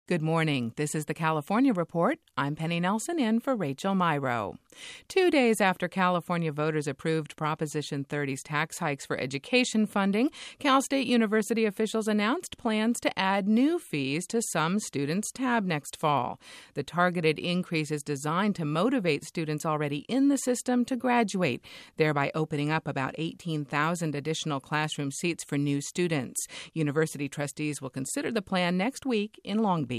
Good morning. This is the California Report. I'm Penny Nelson in for Rachel Myrow. 2 days after California voters approved Proposition 30's tax hikes for education funding, Cal State University officials announced plans to add new fees to some students' tab next fall. The targeted increase is designed to motivate students already in the system to graduate, thereby opening up about 18,000 additional classroom seats for new students. University trustees will consider the plan next week in Long Beach.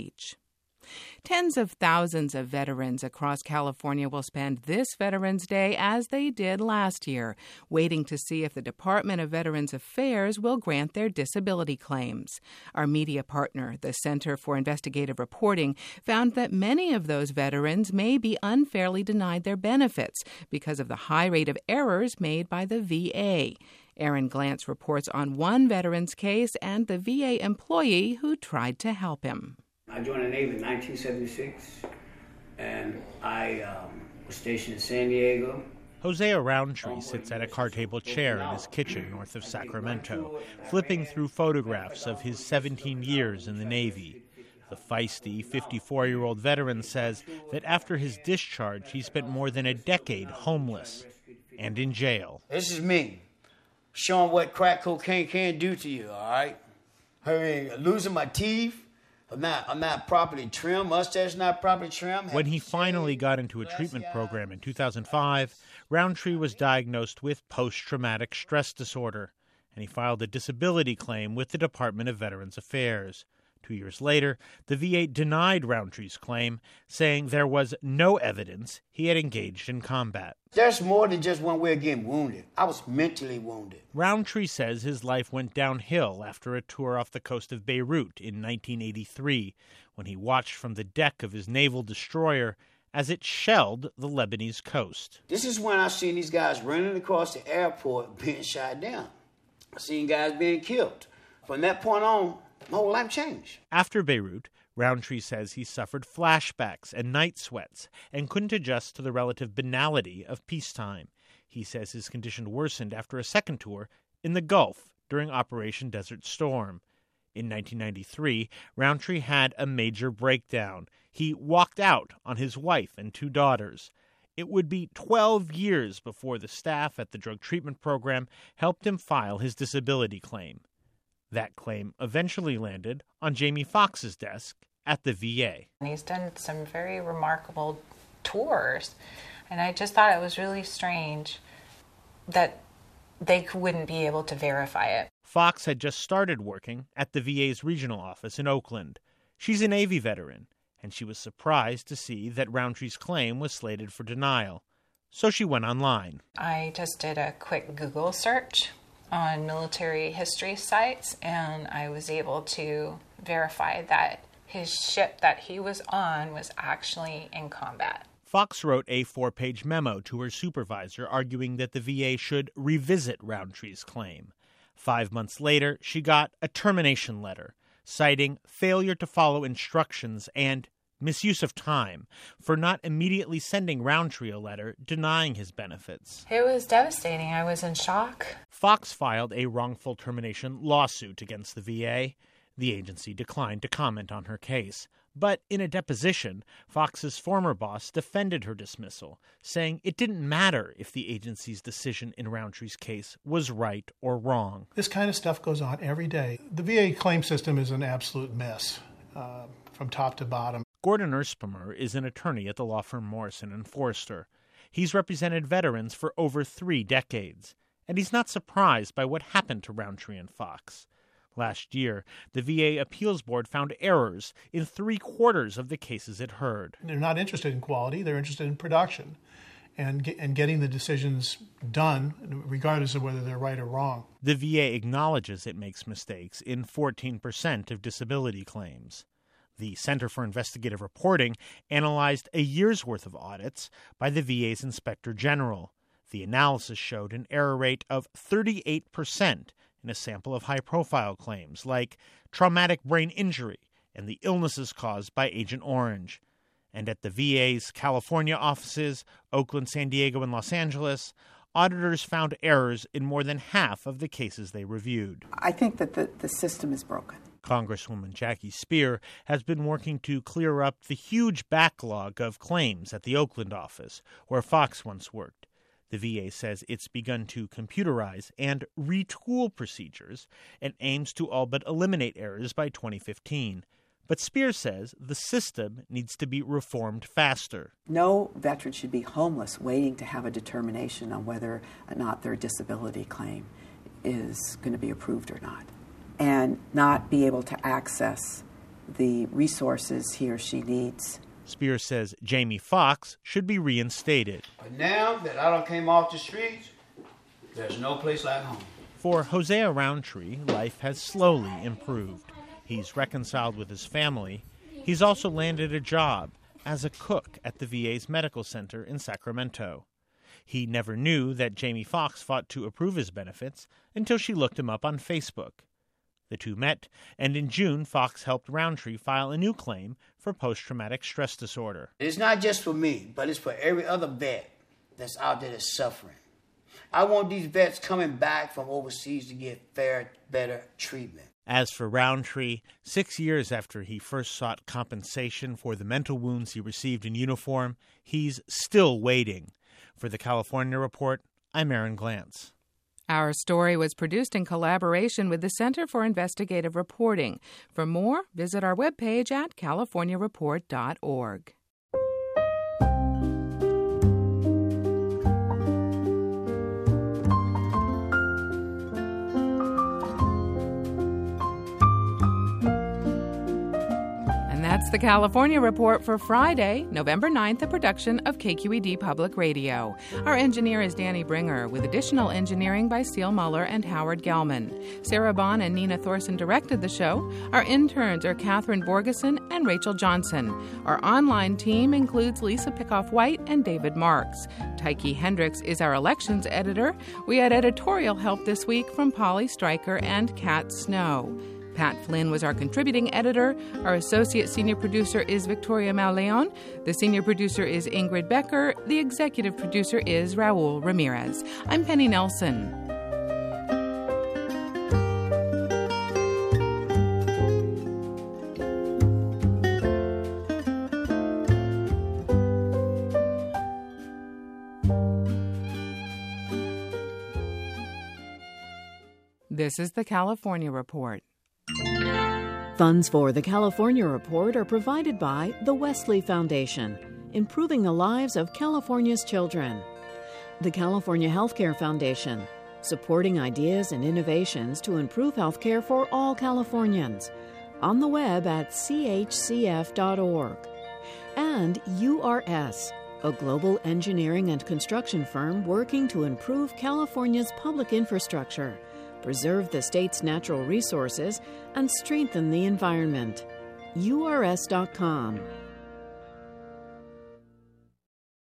Tens of thousands of veterans across California will spend this Veterans Day as they did last year, waiting to see if the Department of Veterans Affairs will grant their disability claims. Our media partner, the Center for Investigative Reporting, found that many of those veterans may be unfairly denied their benefits because of the high rate of errors made by the VA. Aaron Glantz reports on one veteran's case and the VA employee who tried to help him. I joined the Navy in 1976, and I was stationed in San Diego. Hosea Roundtree sits at a card table chair in his kitchen north of Sacramento, flipping through photographs of his 17 years in the Navy. The feisty 54-year-old veteran says that after his discharge, he spent more than a decade homeless and in jail. This is me, showing what crack cocaine can do to you, all right? I mean, losing my teeth. I'm not properly trimmed. Mustache not properly trimmed. When he finally got into a treatment program in 2005, Roundtree was diagnosed with post-traumatic stress disorder, and he filed a disability claim with the Department of Veterans Affairs. 2 years later, the VA denied Roundtree's claim, saying there was no evidence he had engaged in combat. There's more than just one way of getting wounded. I was mentally wounded. Roundtree says his life went downhill after a tour off the coast of Beirut in 1983, when he watched from the deck of his naval destroyer as it shelled the Lebanese coast. This is when I seen these guys running across the airport being shot down. I seen guys being killed. From that point on, my whole life changed. After Beirut, Roundtree says he suffered flashbacks and night sweats and couldn't adjust to the relative banality of peacetime. He says his condition worsened after a second tour in the Gulf during Operation Desert Storm. In 1993, Roundtree had a major breakdown. He walked out on his wife and 2 daughters. It would be 12 years before the staff at the drug treatment program helped him file his disability claim. That claim eventually landed on Jamie Foxx's desk at the VA. He's done some very remarkable tours, and I just thought it was really strange that they wouldn't be able to verify it. Foxx had just started working at the VA's regional office in Oakland. She's a Navy veteran, and she was surprised to see that Roundtree's claim was slated for denial. So she went online. I just did a quick Google search on military history sites, and I was able to verify that his ship that he was on was actually in combat. Foxx wrote a 4-page memo to her supervisor arguing that the VA should revisit Roundtree's claim. 5 months later, she got a termination letter citing failure to follow instructions and misuse of time for not immediately sending Roundtree a letter denying his benefits. It was devastating. I was in shock. Foxx filed a wrongful termination lawsuit against the VA. The agency declined to comment on her case. But in a deposition, Foxx's former boss defended her dismissal, saying it didn't matter if the agency's decision in Roundtree's case was right or wrong. This kind of stuff goes on every day. The VA claim system is an absolute mess from top to bottom. Gordon Erspemer is an attorney at the law firm Morrison & Foerster. He's represented veterans for over 3 decades, and he's not surprised by what happened to Roundtree and Foxx. Last year, the VA Appeals Board found errors in 3/4 of the cases it heard. They're not interested in quality, they're interested in production and getting the decisions done, regardless of whether they're right or wrong. The VA acknowledges it makes mistakes in 14% of disability claims. The Center for Investigative Reporting analyzed a year's worth of audits by the VA's Inspector General. The analysis showed an error rate of 38% in a sample of high-profile claims like traumatic brain injury and the illnesses caused by Agent Orange. And at the VA's California offices, Oakland, San Diego, and Los Angeles, auditors found errors in more than half of the cases they reviewed. I think that the system is broken. Congresswoman Jackie Speier has been working to clear up the huge backlog of claims at the Oakland office, where Fox once worked. The VA says it's begun to computerize and retool procedures and aims to all but eliminate errors by 2015. But Speier says the system needs to be reformed faster. No veteran should be homeless waiting to have a determination on whether or not their disability claim is going to be approved or not, and not be able to access the resources he or she needs. Speier says Jamie Foxx should be reinstated. But now that I done came off the streets, there's no place like home. For Hosea Roundtree, life has slowly improved. He's reconciled with his family. He's also landed a job as a cook at the VA's medical center in Sacramento. He never knew that Jamie Foxx fought to approve his benefits until she looked him up on Facebook. The two met, and in June, Foxx helped Roundtree file a new claim for post-traumatic stress disorder. It's not just for me, but it's for every other vet that's out there that's suffering. I want these vets coming back from overseas to get fair, better treatment. As for Roundtree, 6 years after he first sought compensation for the mental wounds he received in uniform, he's still waiting. For the California Report, I'm Aaron Glantz. Our story was produced in collaboration with the Center for Investigative Reporting. For more, visit our webpage at californiareport.org. That's the California Report for Friday, November 9th, a production of KQED Public Radio. Our engineer is Danny Bringer, with additional engineering by Seal Muller and Howard Gelman. Sarah Bond and Nina Thorson directed the show. Our interns are Catherine Borgeson and Rachel Johnson. Our online team includes Lisa Pickoff-White and David Marks. Tyke Hendricks is our elections editor. We had editorial help this week from Polly Stryker and Kat Snow. Pat Flynn was our contributing editor. Our associate senior producer is Victoria Mauleon. The senior producer is Ingrid Becker. The executive producer is Raul Ramirez. I'm Penny Nelson. This is the California Report. Funds for the California Report are provided by the Wesley Foundation, improving the lives of California's children. The California Healthcare Foundation, supporting ideas and innovations to improve healthcare for all Californians. On the web at chcf.org. And URS, a global engineering and construction firm working to improve California's public infrastructure, preserve the state's natural resources, and strengthen the environment. URS.com.